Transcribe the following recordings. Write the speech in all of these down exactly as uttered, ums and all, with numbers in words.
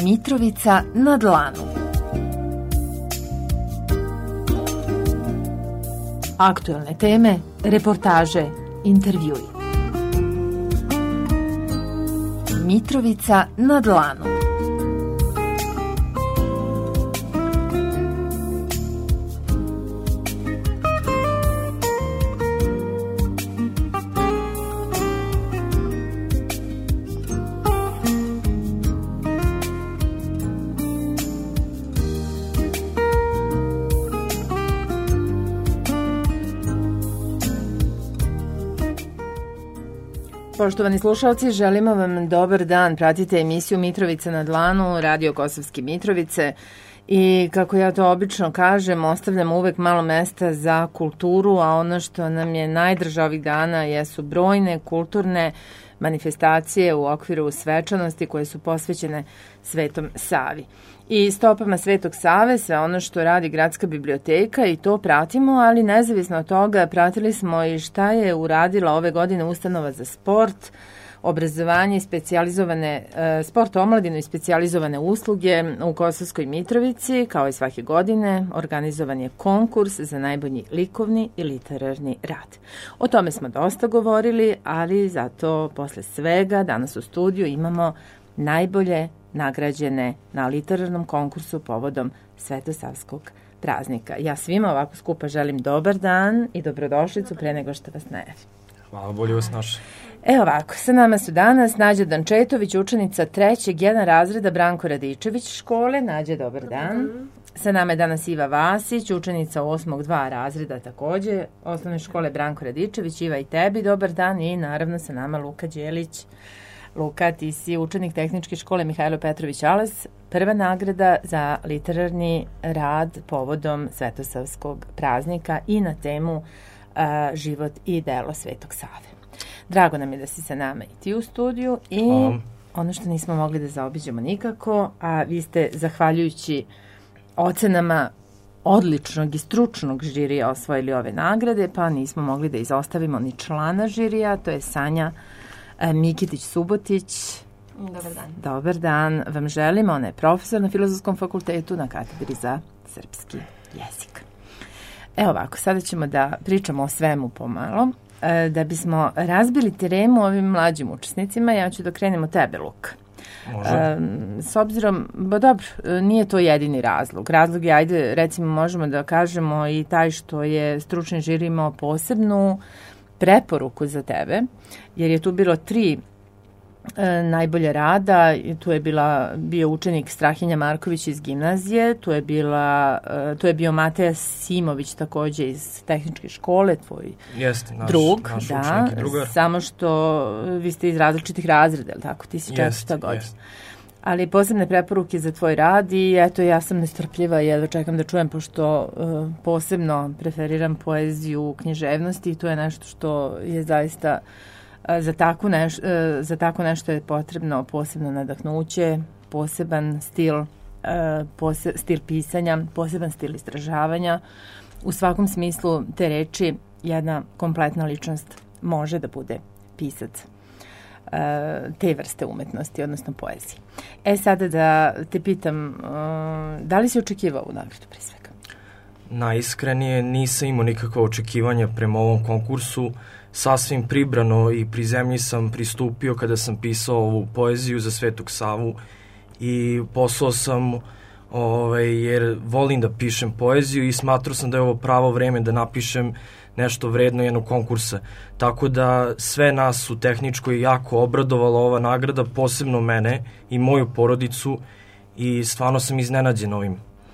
Mitrovica na dlanu. Aktuelne teme, reportaže, intervjui. Mitrovica na dlanu. Poštovani slušalci, želimo vam dobar dan. Pratite emisiju Mitrovica na dlanu, Radio Kosovske Mitrovice i kako ja to obično kažem, ostavljamo uvek malo mesta za kulturu, a ono što nam je najdraže ovih dana jesu brojne kulturne manifestacije u okviru svečanosti koje su posvećene Svetom Savi. I stopama Svetog Save sve ono što radi Gradska biblioteka i to pratimo, ali nezavisno od toga pratili smo i šta je uradila ove godine ustanova za sport, obrazovanje i specijalizovane, sport omladinu i specijalizovane usluge u Kosovskoj Mitrovici. Kao i svake godine organizovan je konkurs za najbolji likovni i literarni rad. O tome smo dosta govorili, ali zato posle svega danas u studiju imamo najbolje nagrađene na literarnom konkursu povodom Svetosavskog praznika. Ja svima ovako skupa želim dobar dan i dobrodošlicu pre nego što vas najavim. Hvala, bolje vas naše. Evo ovako, sa nama su danas Nađa Dančetović, učenica trećeg jedan razreda Branko Radičević škole. Nađa, dobar dan. Sa nama je danas Iva Vasić, učenica osmog dva razreda takođe osnovne škole Branko Radičević. Iva, i tebi dobar dan. I naravno sa nama Luka Đelić. Luka, ti si učenik tehničke škole Mihajlo Petrović Ales, prva nagrada za literarni rad povodom Svetosavskog praznika i na temu uh, život i delo Svetog Save. Drago nam je da si sa nama i ti u studiju i um. ono što nismo mogli da zaobiđemo nikako, a vi ste zahvaljujući ocenama odličnog i stručnog žirija osvojili ove nagrade, pa nismo mogli da izostavimo ni člana žirija, to je Sanja Mikitić-Subotić. Dobar dan. Dobar dan vam želimo. Ona je profesor na Filozofskom fakultetu na katedri za srpski jezik. Evo ovako, sada ćemo da pričamo o svemu pomalo. Da bismo razbili teremu ovim mlađim učesnicima, ja ću da krenem od tebe, Luka. Može. S obzirom, ba dobro, nije to jedini razlog. Razlog je, ajde, recimo možemo da kažemo i taj što je stručni žiri imao posebnu preporuku za tebe, jer je tu bilo tri e, najbolje rada. Tu je bila, bio učenik Strahinja Marković iz gimnazije, tu je, bila, e, tu je bio Mateja Simović takođe iz tehničke škole, tvoj Jest, naš, drug. Naš da, učenik i drugar. Samo što vi ste iz različitih razreda, ili tako? Ti si četvrta godina. Ali posebne preporuke za tvoj rad i eto, ja sam nestrpljiva i jedva čekam da čujem, pošto uh, posebno preferiram poeziju, književnosti i to je nešto što je zaista uh, za, tako neš, uh, za tako nešto je potrebno posebno nadahnuće, poseban stil, uh, pose, stil pisanja, poseban stil istražavanja. U svakom smislu te reči jedna kompletna ličnost može da bude pisac te vrste umetnosti, odnosno poezije. E sada da te pitam, da li si očekivao ovu nagradu pre svega? Najiskrenije nisam imao nikakva očekivanja prema ovom konkursu. Sasvim pribrano i pri zemlji sam pristupio kada sam pisao ovu poeziju za Svetog Savu i poslao sam ovaj, jer volim da pišem poeziju i smatrao sam da je ovo pravo vreme da napišem nešto vredno jednog konkursa. Tako da sve nas u tehničkoj jako obradovala ova nagrada, posebno mene i moju porodicu, i stvarno sam iznenađen ovim.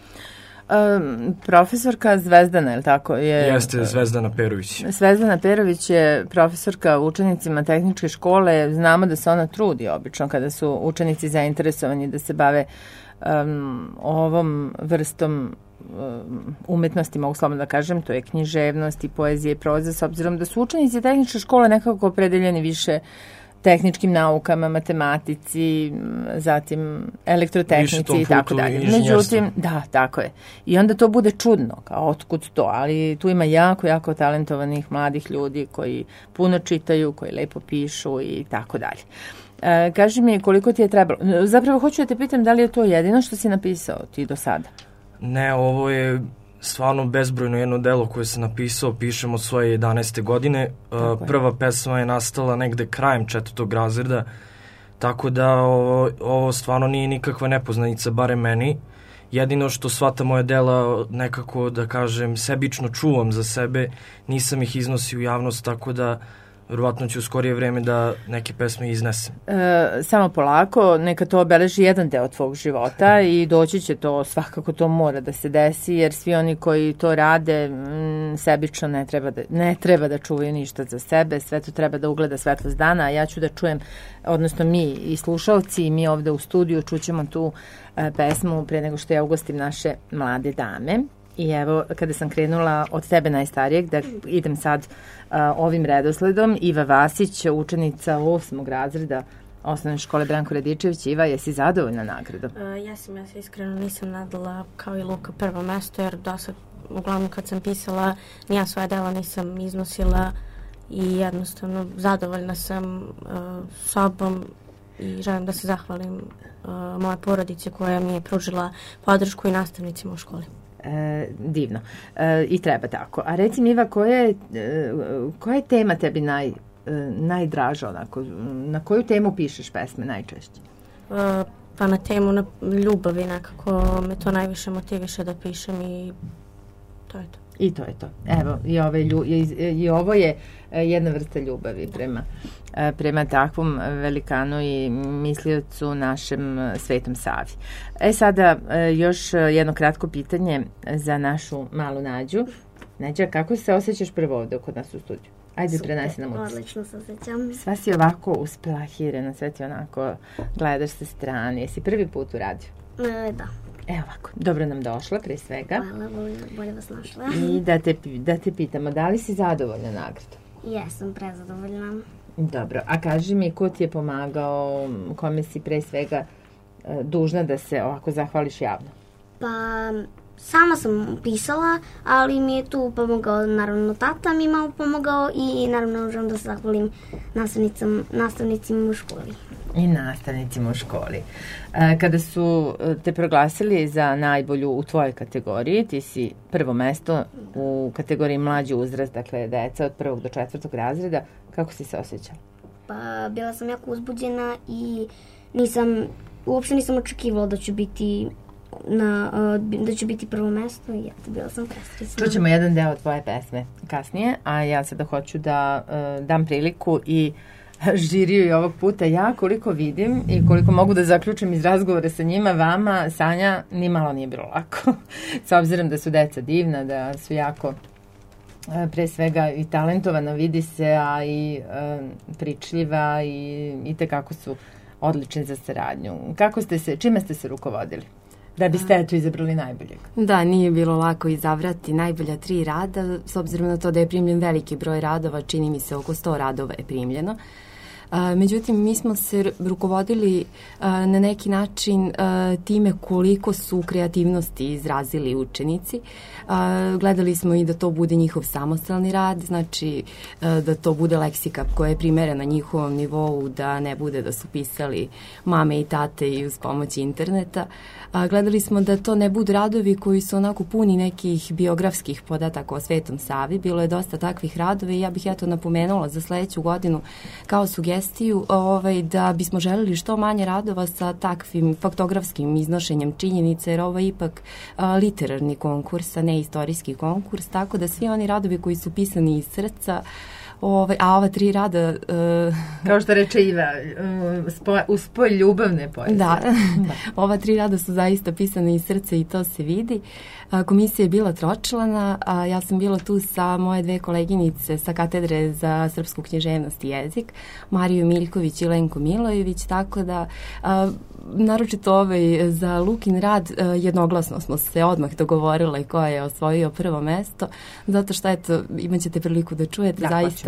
Um, profesorka Zvezdana, je li tako? Je, Jeste, Zvezdana Perović. Zvezdana Perović je profesorka učenicima tehničke škole. Znamo da se ona trudi obično kada su učenici zainteresovani da se bave um, ovom vrstom umetnosti, mogu slobodno da kažem, to je književnost i poezija i proza, s obzirom da su učenici tehničke škole nekako opredeljeni više tehničkim naukama, matematici, zatim elektrotehnici i tako dalje. Međutim, da, tako je. I onda to bude čudno, kao otkud to, ali tu ima jako, jako talentovanih mladih ljudi koji puno čitaju, koji lepo pišu i tako dalje. E, kaži mi koliko ti je trebalo. Zapravo hoću da te pitam da li je to jedino što si napisao ti do sada? Ne, ovo je stvarno bezbrojno jedno delo koje sam napisao, pišem od svoje jedanaeste godine. Uh, prva pesma je nastala negde krajem četvrtog razreda, tako da ovo, ovo stvarno nije nikakva nepoznanica, barem meni. Jedino što sva ta moja dela nekako, da kažem, sebično čuvam za sebe, nisam ih iznosio u javnost, tako da verovatno ću u skorije vreme da neke pesme iznesem. E, samo polako, neka to obeleži jedan deo tvog života i doći će to, svakako to mora da se desi, jer svi oni koji to rade m, sebično ne treba, da, ne treba da čuvaju ništa za sebe, sve to treba da ugleda svetlost dana, a ja ću da čujem, odnosno mi i slušalci i mi ovde u studiju čućemo tu e, pesmu pre nego što ja ugostim naše mlade dame. I evo, kada sam krenula od tebe najstarijeg, da idem sad uh, ovim redosledom, Iva Vasić, učenica osmog razreda osnovne škole Branko Radičević. Iva, jesi zadovoljna nagradom? Uh, ja sam, ja se iskreno nisam nadala kao i Luka prvo mesto, jer do sad, uglavnom kad sam pisala, nija svoja dela nisam iznosila i jednostavno zadovoljna sam uh, sobom i želim da se zahvalim uh, moje porodici koja mi je pružila podršku i nastavnicima u školi. E, divno. E, I treba tako. A reci mi, Iva, koja je, e, koja je tema tebi naj, e, najdraža? Onako, na koju temu pišeš pesme najčešće? E, pa na temu na ljubavi nekako me to najviše motiviše da pišem i to je to. I to je to. Evo, i, ove, i, i ovo je jedna vrsta ljubavi prema, prema takvom velikanu i misliocu našem Svetom Savi. E sada još jedno kratko pitanje za našu malu Nađu. Nađa, kako se osjećaš prvo ovde kod nas u studiju? Ajde, prenesi nam utisak. Odlično se osjećam. Sva si ovako usplahirena, sve ti onako gledaš sa strane. Jesi prvi put u radiju? E, da. Evo ovako, dobro nam došla pre svega. Hvala, bolje, bolje vas našla. I da te, da te pitamo, da li si zadovoljna nagradom? Jesam prezadovoljna. Dobro, a kaži mi ko ti je pomagao, kome si pre svega dužna da se ovako zahvališ javno? Pa, sama sam pisala, ali mi je tu pomogao, naravno, tata mi je malo pomogao i naravno želim da se zahvalim nastavnicima u školi. I nastavnicima u školi. Kada su te proglasili za najbolju u tvojoj kategoriji, ti si prvo mesto u kategoriji mlađi uzrast, dakle deca od prvog do četvrtog razreda, kako si se osjećala? Pa, bila sam jako uzbuđena i nisam, uopšte nisam očekivala da ću biti na, da ću biti prvo mesto i eto, bila sam prestresna. Čućemo jedan deo tvoje pesme kasnije, a ja sada hoću da uh, dam priliku i žiriju i ovog puta ja, koliko vidim i koliko mogu da zaključim iz razgovora sa njima, vama, Sanja, ni malo nije bilo lako. S obzirom da su deca divna, da su jako pre svega i talentovana, vidi se, a i e, pričljiva i, i tekako su odlični za saradnju. Kako ste se, čime ste se rukovodili? Da biste eto izabrali najboljeg. Da, nije bilo lako izabrati najbolja tri rada, s obzirom na to da je primljen veliki broj radova, čini mi se oko sto radova je primljeno. A, međutim, mi smo se rukovodili a, na neki način a, time koliko su kreativnosti izrazili učenici. A, gledali smo i da to bude njihov samostalni rad, znači a, da to bude leksika koja je primerena njihovom nivou, da ne bude da su pisali mame i tate i uz pomoć interneta. A, gledali smo da to ne budu radovi koji su onako puni nekih biografskih podataka o Svetom Savi. Bilo je dosta takvih radova i ja bih ja to napomenula za sledeću godinu kao sugestiju ovaj, da bismo želeli što manje radova sa takvim faktografskim iznošenjem činjenica, jer ovo je ipak a, literarni konkurs, a ne istorijski konkurs, tako da svi oni radovi koji su pisani iz srca, Ove, a ova tri rada... Uh, kao što reče Iva, uh, uspoj ljubavne poezije. Da, da, ova tri rada su zaista pisane iz srca i to se vidi. A, komisija je bila tročlana, a ja sam bila tu sa moje dve koleginice sa katedre za srpsku književnost i jezik, Mariju Miljković i Lenko Milojević, tako da a, naročito ovaj, za Lukin rad a, jednoglasno smo se odmah dogovorile ko je osvojio prvo mesto, zato što eto, imat ćete priliku da čujete, da, zaista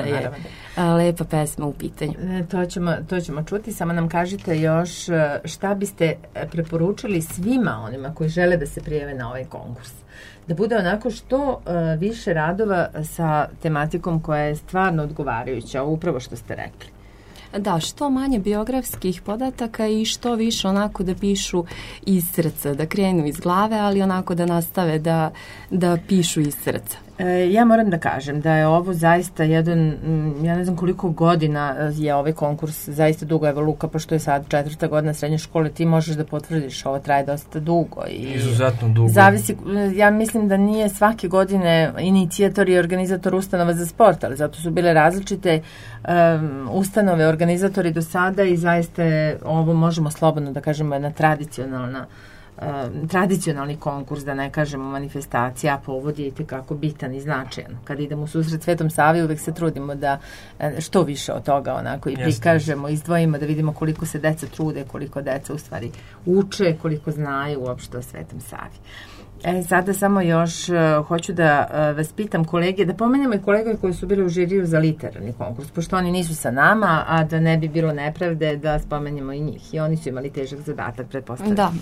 da je lepa pesma u pitanju. E, to, ćemo, to ćemo čuti, samo nam kažite još šta biste preporučili svima onima koji žele da se prijave na ovaj konkurs. Da bude onako što uh, više radova sa tematikom koja je stvarno odgovarajuća, upravo što ste rekli. Da, što manje biografskih podataka i što više onako da pišu iz srca, da krenu iz glave, ali onako da nastave da, da pišu iz srca. E, ja moram da kažem da je ovo zaista jedan, ja ne znam koliko godina je ovaj konkurs, zaista dugo, evo Luka, pošto je sad četvrta godina srednje škole, ti možeš da potvrdiš, ovo traje dosta dugo. I izuzetno dugo. Zavisi, ja mislim da nije svake godine inicijator i organizator ustanova za sport, ali zato su bile različite um, ustanove, organizatori do sada i zaista je, ovo možemo slobodno da kažemo jedna tradicionalna Uh, tradicionalni konkurs, da ne kažemo manifestacija, povod je itekako bitan i značajan. Kad idemo u susret Svetom Savi, uvek se trudimo da što više od toga onako i prikažemo, izdvojimo, da vidimo koliko se deca trude, koliko deca u stvari uče, koliko znaju uopšte o Svetom Savi. E, sada samo još uh, hoću da uh, vas pitam kolege, da pomenemo i kolege koji su bili u žiriju za literarni konkurs, pošto oni nisu sa nama, a da ne bi bilo nepravde da spomenemo i njih. I oni su imali težak zadatak, pretpostavljam. Da.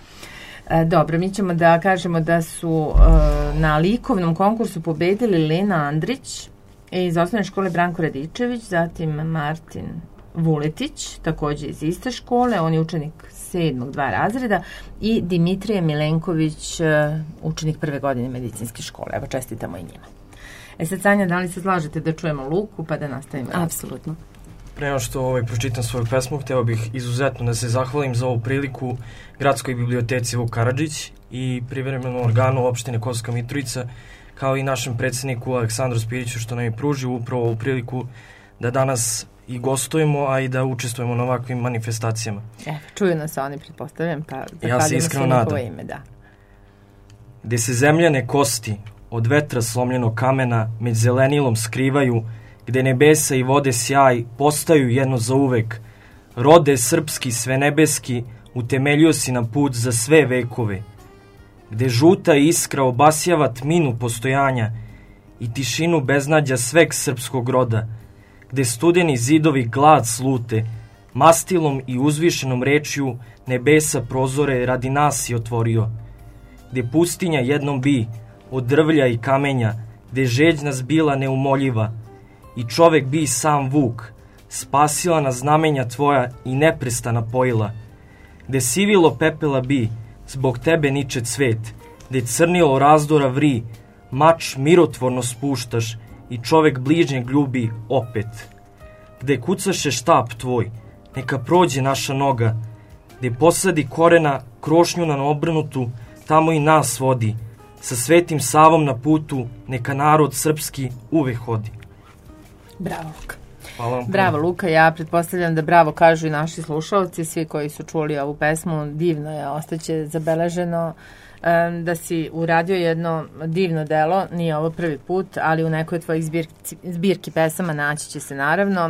E, dobro, mi ćemo da kažemo da su e, na likovnom konkursu pobedili Lena Andrić iz osnovne škole Branko Radičević, zatim Martin Vuletić, takođe iz iste škole, on je učenik sedmog dva razreda, i Dimitrije Milenković, e, učenik prve godine medicinske škole. Evo, čestitamo i njima. E sad, Sanja, da li se slažete da čujemo Luku pa da nastavimo? Apsolutno. Pre nego što ovaj, pročitam svoju pesmu, hteo bih izuzetno da se zahvalim za ovu priliku Gradskoj biblioteci Vuk Karadžić i privremenom organu opštine Kosovska Mitrovica, kao i našem predsjedniku Aleksandru Spiriću, što nam je pružio upravo ovu priliku da danas i gostujemo, a i da učestvujemo na ovakvim manifestacijama. E, čuju nas oni, pretpostavljam, pa ja se iskreno nadam. Ime, da. Gde se zemljane kosti od vetra slomljenog kamena među zelenilom skrivaju, gde nebesa i vode sjaj postaju jedno za uvek, rode srpski svenebeski utemeljio si na put za sve vekove, gde žuta iskra obasjava tminu postojanja i tišinu beznađa sveg srpskog roda, gde studeni zidovi glad slute, mastilom i uzvišenom rečju nebesa prozore radi nas je otvorio, gde pustinja jednom bi od drvlja i kamenja, gde žeđ nas bila neumoljiva, i čovek bi sam Vuk, spasila na znamenja tvoja i neprestana pojila, gde sivilo pepela bi, zbog tebe niče cvet, gde crnilo razdora vri, mač mirotvorno spuštaš i čovek bližnjeg ljubi opet, gde kucaše štap tvoj, neka prođe naša noga, gde posadi korena krošnju na obrnutu, tamo i nas vodi, sa Svetim Savom na putu, neka narod srpski uvek hodi. Bravo, Luka. Hvala vam. Bravo, Luka. Ja pretpostavljam da bravo kažu i naši slušalci, svi koji su čuli ovu pesmu. Divno je, ostaće zabeleženo um, da si uradio jedno divno delo. Nije ovo prvi put, ali u nekoj tvojih zbirki, zbirki pesama naći će se naravno.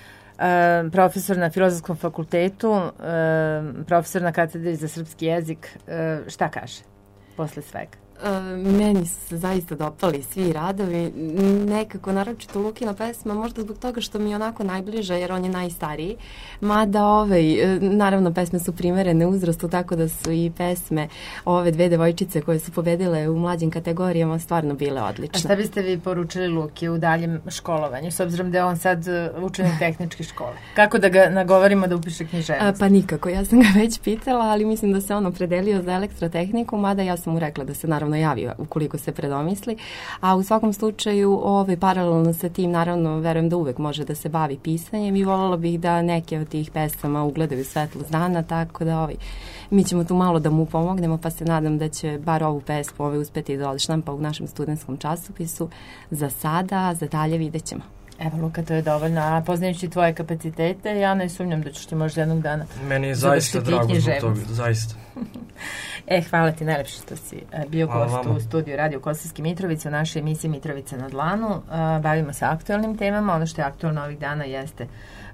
Um, profesor na Filozofskom fakultetu, um, profesor na katedri za srpski jezik. Um, šta kaže posle svega? Uh, meni su zaista dopali svi radovi, nekako naročito Lukina pesma, možda zbog toga što mi je onako najbliža jer on je najstariji, mada ovaj, naravno pesme su primerene uzrastu, tako da su i pesme ove dve devojčice koje su pobedile u mlađim kategorijama stvarno bile odlične. A šta biste vi poručili Luki u daljem školovanju, s obzirom da je on sad učenik tehničke škole? Kako da ga nagovorimo da upiše književnost? Pa nikako, ja sam ga već pitala, ali mislim da se on opredelio za elektrotehniku, mada ja sam mu rekla da se naravno javio ukoliko se predomisli, a u svakom slučaju ovaj, paralelno sa tim naravno verujem da uvek može da se bavi pisanjem i voljela bih da neke od tih pesama ugledaju svetlost dana, tako da ovaj, mi ćemo tu malo da mu pomognemo, pa se nadam da će bar ovu pesmu ovaj, uspeti da odštampa u našem studentskom časopisu. Za sada, za dalje vidjet ćemo. Evo, Luka, to je dovoljno. A poznajući tvoje kapacitete, ja ne sumnjam da ćeš ti možda jednog dana meni je zaista drago zbog toga, zaista. E, hvala ti najlepše što si bio gost u studiju Radio Kosovske Mitrovice u našoj emisiji Mitrovica na dlanu. Bavimo se aktualnim temama. Ono što je aktualno ovih dana jeste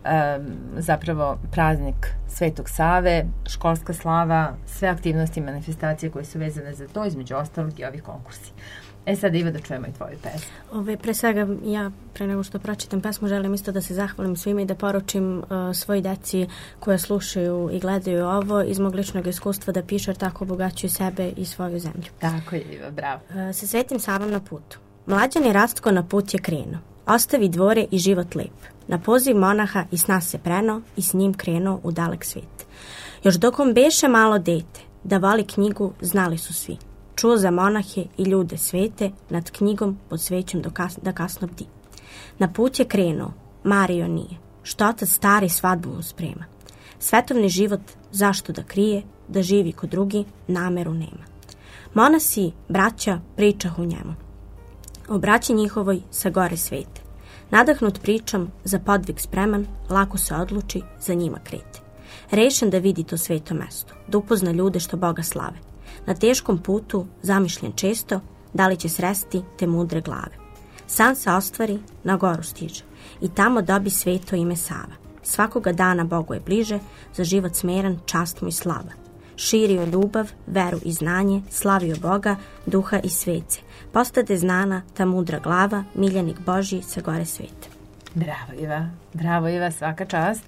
zapravo praznik Svetog Save, školska slava, sve aktivnosti i manifestacije koje su vezane za to, između ostalog i ovih konkursi. E sad, Iva, da čujemo i tvoju pesmu. Ove, pre svega, ja pre nego što pročitam pesmu želim isto da se zahvalim svima i da poručim uh, svoj deci koja slušaju i gledaju ovo iz mog ličnog iskustva da pišu jer tako obogaćuju sebe i svoju zemlju. Tako je, Iva, bravo. Uh, sa Svetim Savom na putu. Mlađan je Rastko na put je krenuo. Ostavi dvore i život lep. Na poziv monaha i sna se preno i s njim krenuo u dalek svet. Još dok on beše malo dete, da voli knjigu znali su svi. Čuo za monahe i ljude svete, nad knjigom pod svećem do kas, da kasno bdi. Na put je krenuo, Mario nije, što otac stari svadbu mu sprema. Svetovni život zašto da krije, da živi ko drugi, nameru nema. Monasi, braća, pričah u njemu. O braći njihovoj sa gore svete. Nadahnut pričom, za podvig spreman, lako se odluči, za njima krete. Rešen da vidi to sveto mesto, da upozna ljude što Boga slave. Na teškom putu, zamišljen često, da li će sresti te mudre glave. San se ostvari, na goru stiže i tamo dobi sveto ime Sava. Svakoga dana Bogu je bliže, za život smeran, čast mu i slava. Širio ljubav, veru i znanje, slavio Boga, duha i svece. Postade znana ta mudra glava, miljenik Božji sa gore sveta. Bravo, Iva. Bravo, Iva, svaka čast.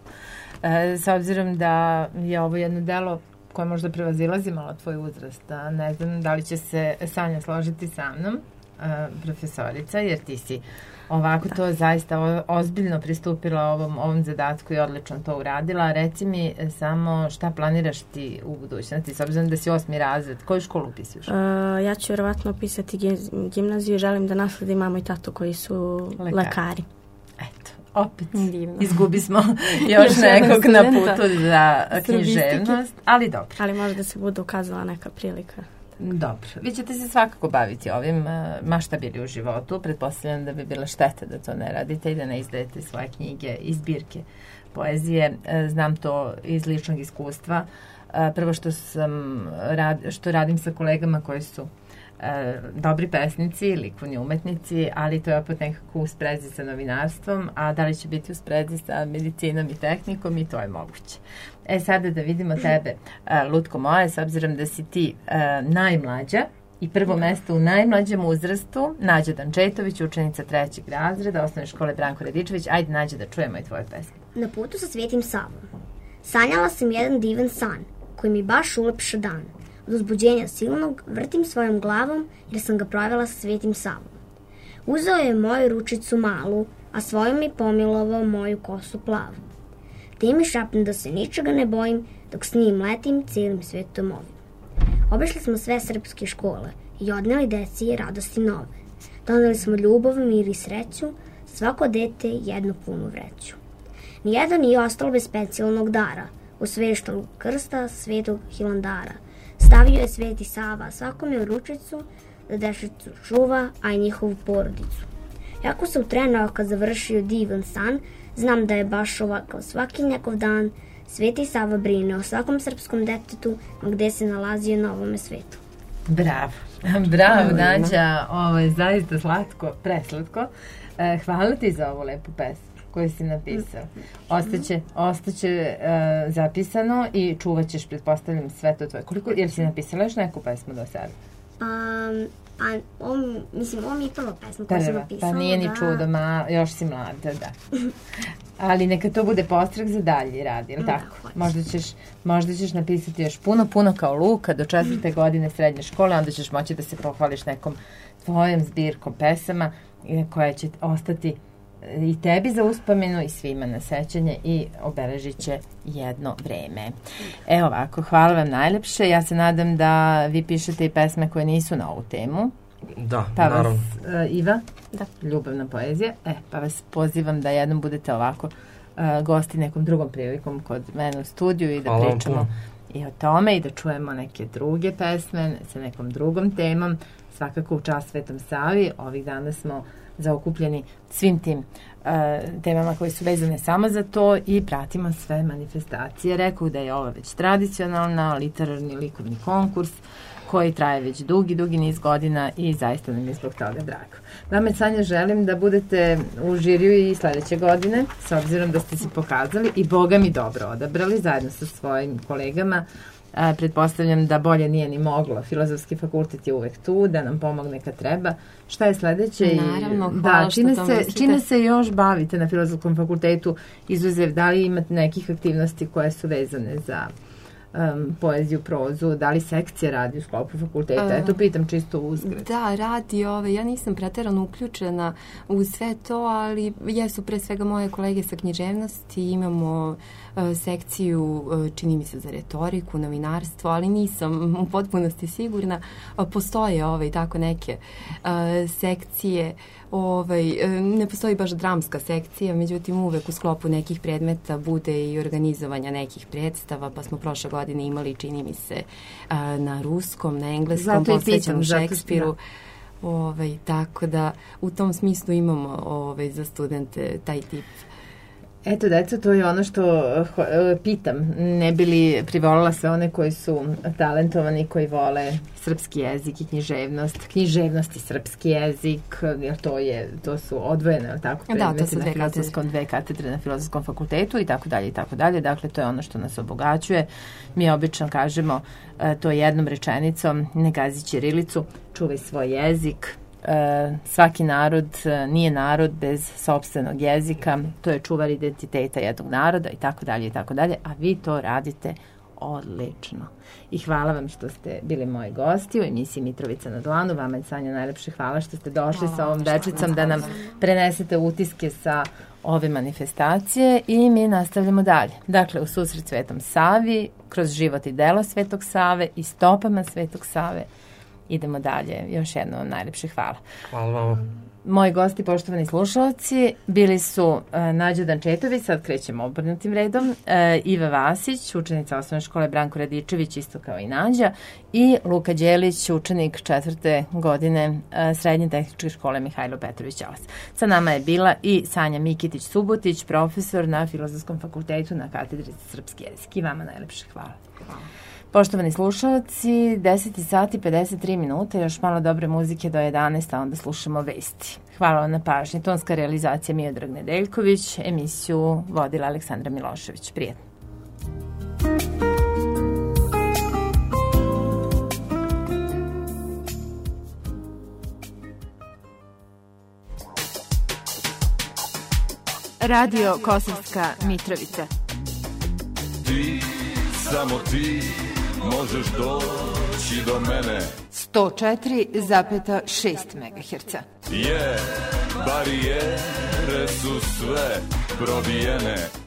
E, s obzirom da je ovo jedno delo koje možda prevazilazi malo tvoj uzrast, a ne znam da li će se Sanja složiti sa mnom, e, profesorica, jer ti si ovako da. to zaista ozbiljno pristupila ovom, ovom zadatku i odlično to uradila. Reci mi samo šta planiraš ti u budućnosti, s obzirom da si osmi razred, koju školu upisuš? Uh, ja ću vjerovatno upisati gimnaziju, želim da nasledim mamu i tatu koji su lekari. lekari. Eto, opet divno. Izgubi smo još nekog na putu za književnost, ali dobro. Ali možda se bude ukazala neka prilika. Dobro. Vi ćete se svakako baviti ovim, ma šta bili u životu. Pretpostavljam da bi bila šteta da to ne radite i da ne izdajete svoje knjige i zbirke poezije. Znam to iz ličnog iskustva. Prvo što sam rad, što radim sa kolegama koji su e, dobri pesnici, likovni umetnici, ali to je opet nekako u sprezi sa novinarstvom, a da li će biti u sprezi sa medicinom i tehnikom, i to je moguće. E sada da vidimo tebe, e, Lutko moje, s obzirom da si ti e, najmlađa i prvo mesto u najmlađem uzrastu, Nađa Dančetović, učenica trećeg razreda osnovne škole Branko Radičević. Ajde, Nađa, da čujemo i tvoje pesme. Na putu sa Svetim Savom. Sanjala sam jedan divan san, koji mi baš ulepša dan. Od uzbuđenja silnog vrtim svojom glavom, jer sam ga provela sa Svetim Savom. Uzeo je moju ručicu malu, a svojom mi pomilovao moju kosu plavu. Te mi šapne da se ničega ne bojim, dok s njim letim cijelim svetom ovim. Obišli smo sve srpske škole i odneli deci radosti nove. Doneli smo ljubav, mir i sreću, svako dete jednu punu vreću. Nijedan nije ostalo bez specijalnog dara, u sveštog krsta svetog Hilandara. Stavio je Sveti Sava svakome u ručicu, da dešicu čuva, a i njihovu porodicu. Jako se utrenao kad završio divan san, znam da je baš ovakav svaki njegov dan. Sveti Sava brine o svakom srpskom detetu, gde se nalazio na ovome svetu. Bravo, bravo Nađa, ovo je zaista slatko, preslatko. E, hvala ti za ovu lepu pesmu koju si napisao. Ostaće, ostaće uh, zapisano i čuvat ćeš, pretpostavljam, sve to tvoje. Koliko, jer si napisala još neku pesmu do sada? Um, pa, on, mislim, ovo mi je prva pesma koju sam napisala. Pa nije ni da... čudo, ma, još si mlada, da. Ali neka to bude postrek za dalji rad, ili tako? Da, možda ćeš, možda ćeš napisati još puno, puno kao Luka do četvrte godine srednje škole, onda ćeš moći da se pohvališ nekom tvojom zbirkom pesama koja će ostati i tebi za uspomenu i svima na sećanje i obeležit će jedno vreme. Evo ovako, hvala vam najlepše. Ja se nadam da vi pišete i pesme koje nisu na ovu temu. Da, pa naravno. Vas, uh, Iva, da, ljubavna poezija. E, pa vas pozivam da jednom budete ovako uh, gosti nekom drugom prilikom kod mene u studiju i da hvala pričamo i o tome i da čujemo neke druge pesme sa nekom drugom temom. Svakako u čast Svetom Savi. Ovih dana smo zaokupljeni svim tim uh, temama koje su vezane samo za to i pratimo sve manifestacije. Rekao da je ovo već tradicionalna literarni likovni konkurs koji traje već dugi, dugi niz godina i zaista nam je zbog toga drago. Vama, Sanja, želim da budete u žiriju i sledeće godine, s obzirom da ste se pokazali i Boga mi dobro odabrali zajedno sa svojim kolegama A, pretpostavljam da bolje nije ni moglo. Filozofski fakultet je uvek tu da nam pomogne kad treba. Šta je sledeće? Naravno, hvala da, čime što to se, mislite. čime se još bavite na Filozofskom fakultetu? Izuzev, da li imate nekih aktivnosti koje su vezane za um, poeziju, prozu? Da li sekcija radi u sklopu fakulteta? Uh, Eto, pitam čisto uzgred. Da, radi. Ove, ja nisam preterano uključena u sve to, ali jesu pre svega moje kolege sa književnosti. Imamo uh, sekciju, uh, čini mi se, za retoriku, novinarstvo, ali nisam u potpunosti sigurna. Uh, postoje ove, tako neke uh, sekcije. Ovaj, ne postoji baš dramska sekcija, međutim uvek u sklopu nekih predmeta bude i organizovanja nekih predstava, pa smo prošle godine imali, čini mi se, na ruskom, na engleskom, posvećenu Šekspiru. Da. Ovaj, tako da u tom smislu imamo ovaj, za studente taj tip. Eto, deco, to je ono što uh, pitam. Ne bi li privolila sve one koji su talentovani, koji vole srpski jezik i književnost, književnost i srpski jezik, jer to je, to su odvojene, ali tako, predmeti da, to su dve na filozofskom, dve katedre na Filozofskom fakultetu i tako dalje i tako dalje. Dakle, to je ono što nas obogaćuje. Mi obično kažemo uh, to jednom rečenicom, ne gazi ćirilicu, čuvaj svoj jezik. Uh, svaki narod uh, nije narod bez sopstvenog jezika, to je čuvar identiteta jednog naroda i tako dalje i tako dalje, a vi to radite odlično. I hvala vam što ste bili moji gosti u emisiji Mitrovica na dlanu. Vama je, Sanja, najlepše hvala što ste došli hvala, sa ovom dečicom da nam prenesete utiske sa ove manifestacije i mi nastavljamo dalje. Dakle, u susret Svetom Savi, kroz život i delo Svetog Save i stopama Svetog Save. Idemo dalje. Još jedno najlepše hvala. Hvala vam. Moji gosti, poštovani slušalci, bili su uh, Nađa Dančetović, sad krećemo obrnutim redom, uh, Iva Vasić, učenica osnovne škole Branko Radičević, isto kao i Nađa, i Luka Đelić, učenik četvrte godine uh, Srednje tehničke škole Mihajlo Petrović Ćalas. Sa nama je bila i Sanja Mikitić-Subotić, profesor na Filozofskom fakultetu na katedri za srpski jezik. I vama najlepše hvala. Hvala. Poštovani slušalci, deset sati pedeset tri minute, još malo dobre muzike do jedanaest, a onda slušamo vesti. Hvala vam na pažnji. Tonska realizacija Miodrag Nedeljković, emisiju vodila Aleksandra Milošević. Prijetno. Radio Kosovska Mitrovica. Ti, samo ti, možeš doći do mene. sto četiri zarez šest megaherca. Je, barijere su sve probijene.